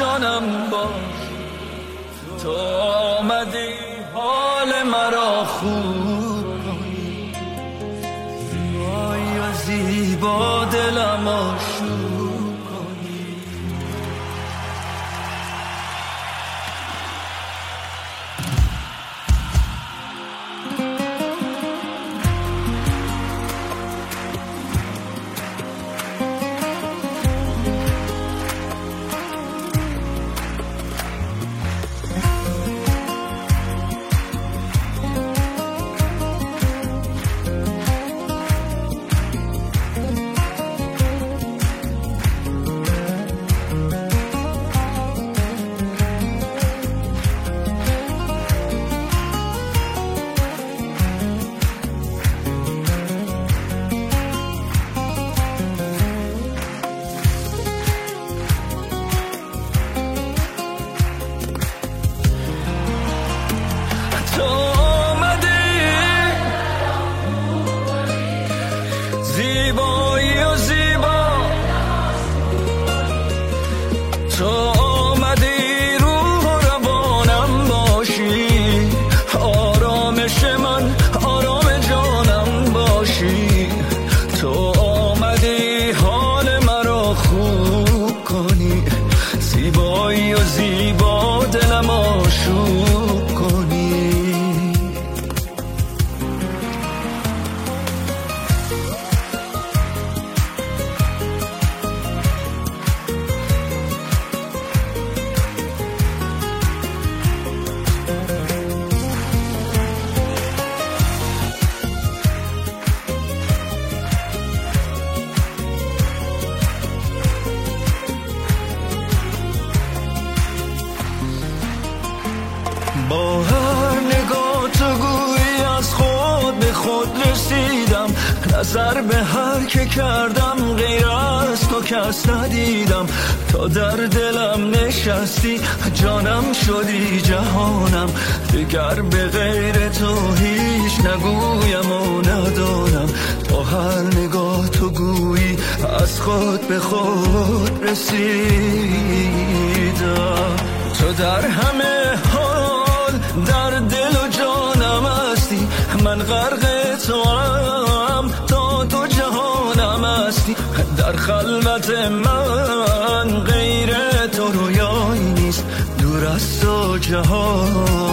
جانم باش. تو آمدی حال مرا خوب کنی، زیبایی و زیبا دلم آشوب کنی. تو آمدی زیبایی و زیبا، تو آمدی روح و روانم باشی، آرامش من آرام جانم باشی. تو آمدی حال مرا خوب کنی، زیبایی و زیبا دلم آشوب کنی. با هر نگاه تو گویی از خود به خود رسیدم، نظر به هر که کردم غیر از تو کس ندیدم. تا در دلم نشستی جانم شدی جهانم، دیگر به غیر تو هیچ نگویم و ندانم. با هر نگاه تو گویی از خود به خود رسیدم. تو در همه حال در دل و جانم هستی، من غرق تو هم تا تو جهانم هستی. در خلوت من غیر تو رویایی نیست، دور از تو جهان